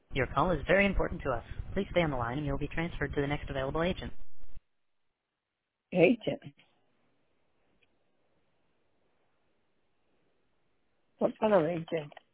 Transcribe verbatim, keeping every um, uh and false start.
Your call is very important to us. Please stay on the line and you'll be transferred to the next available agent. Agent. What kind of agent?